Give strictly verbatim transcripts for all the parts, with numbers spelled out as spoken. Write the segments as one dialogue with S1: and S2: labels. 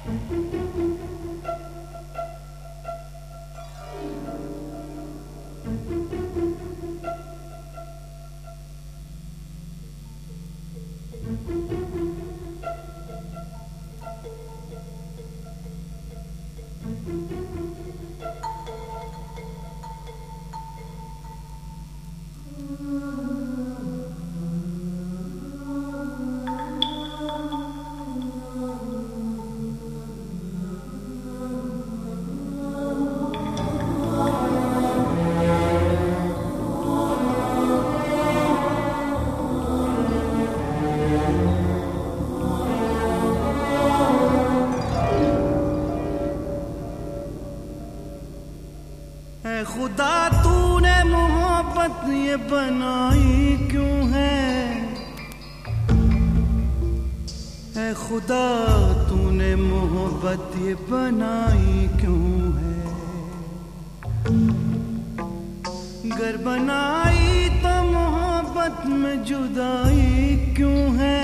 S1: खुदा तूने मोहब्बत ये बनाई क्यों है? ऐ खुदा तूने मोहब्बत ये बनाई क्यों है? गर बनाई तो मोहब्बत में जुदाई क्यों है?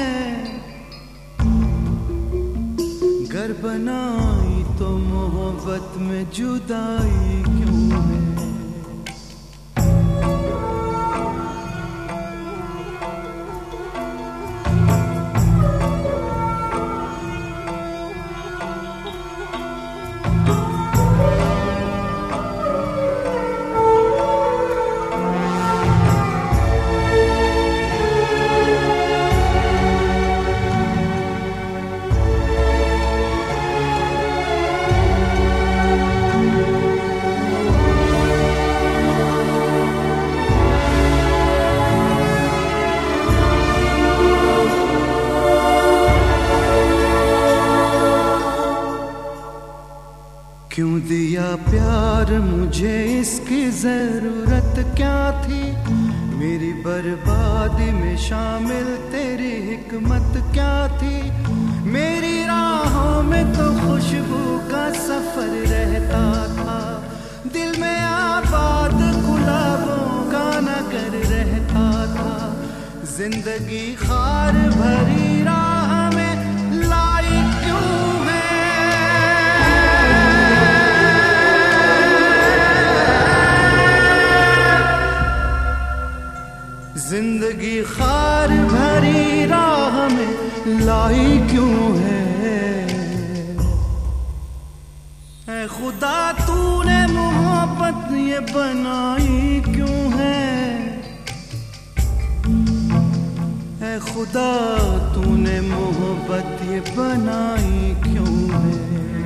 S1: गर बनाई तो मोहब्बत में जुदाई क्यों है? क्यों दिया प्यार मुझे, इसकी जरूरत क्या थी? मेरी बर्बादी में शामिल तेरी हिकमत क्या थी? मेरी राहों में तो खुशबू का सफर रहता था, दिल में आबाद गुलाबों का नगर रहता था। जिंदगी खार भरी राह में लाई क्यों है? जिंदगी खार भरी राह में लाई क्यों है? ऐ खुदा तूने मोहब्बत ये बनाई क्यों है? ऐ खुदा तूने मोहब्बत ये बनाई क्यों है?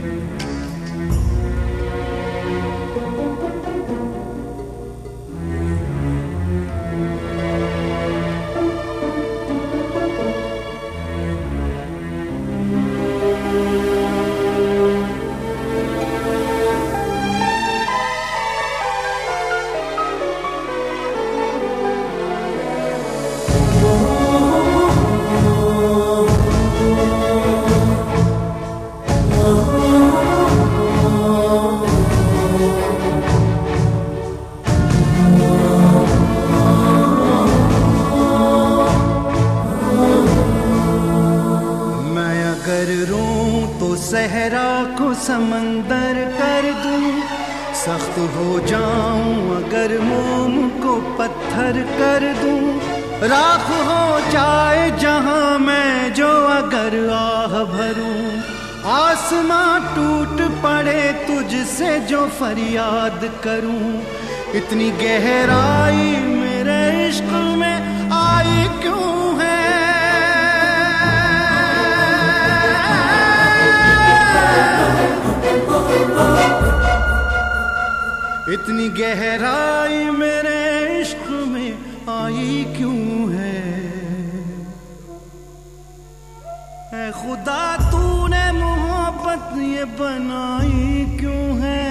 S1: सहरा को समंदर कर दूं, सख्त हो जाऊं अगर मोम को पत्थर कर दूं। राख हो जाए जहां मैं जो अगर आह भरूं, आसमां टूट पड़े तुझसे जो फरियाद करूं। इतनी गहराई मेरे इश्क में आई क्यों है? इतनी गहराई मेरे इश्क में आई क्यों है? ऐ खुदा तूने मोहब्बत ये बनाई क्यों है?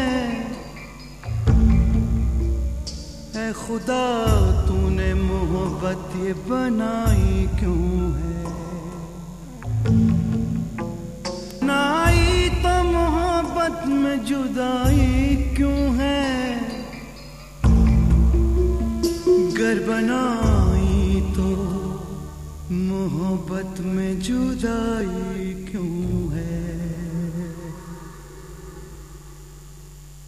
S1: ऐ खुदा तूने मोहब्बत ये बनाई क्यों है? नाई तो मोहब्बत में जुदाई क्यों है? गर बनाई तो मोहब्बत में जुदाई क्यों है?